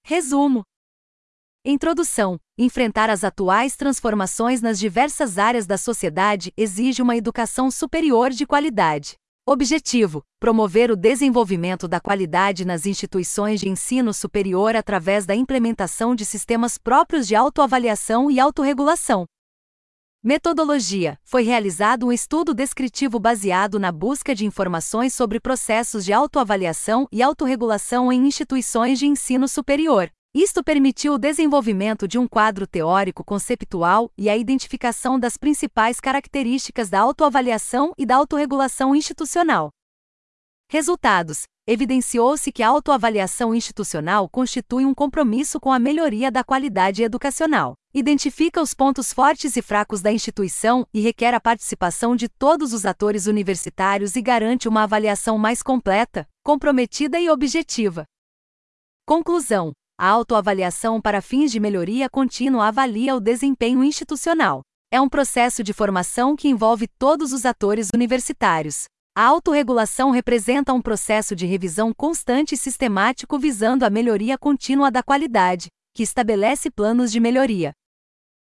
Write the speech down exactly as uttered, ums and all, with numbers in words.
Resumo. Introdução. Enfrentar as atuais transformações nas diversas áreas da sociedade exige uma educação superior de qualidade. Objetivo: promover o desenvolvimento da qualidade nas instituições de ensino superior através da implementação de sistemas próprios de autoavaliação e autorregulação. Metodologia: foi realizado um estudo descritivo baseado na busca de informações sobre processos de autoavaliação e autorregulação em instituições de ensino superior. Isto permitiu o desenvolvimento de um quadro teórico conceptual e a identificação das principais características da autoavaliação e da autorregulação institucional. Resultados: evidenciou-se que a autoavaliação institucional constitui um compromisso com a melhoria da qualidade educacional, identifica os pontos fortes e fracos da instituição e requer a participação de todos os atores universitários e garante uma avaliação mais completa, comprometida e objetiva. Conclusão: a autoavaliação para fins de melhoria contínua avalia o desempenho institucional. É um processo de formação que envolve todos os atores universitários. A autorregulação representa um processo de revisão constante e sistemático visando a melhoria contínua da qualidade, que estabelece planos de melhoria.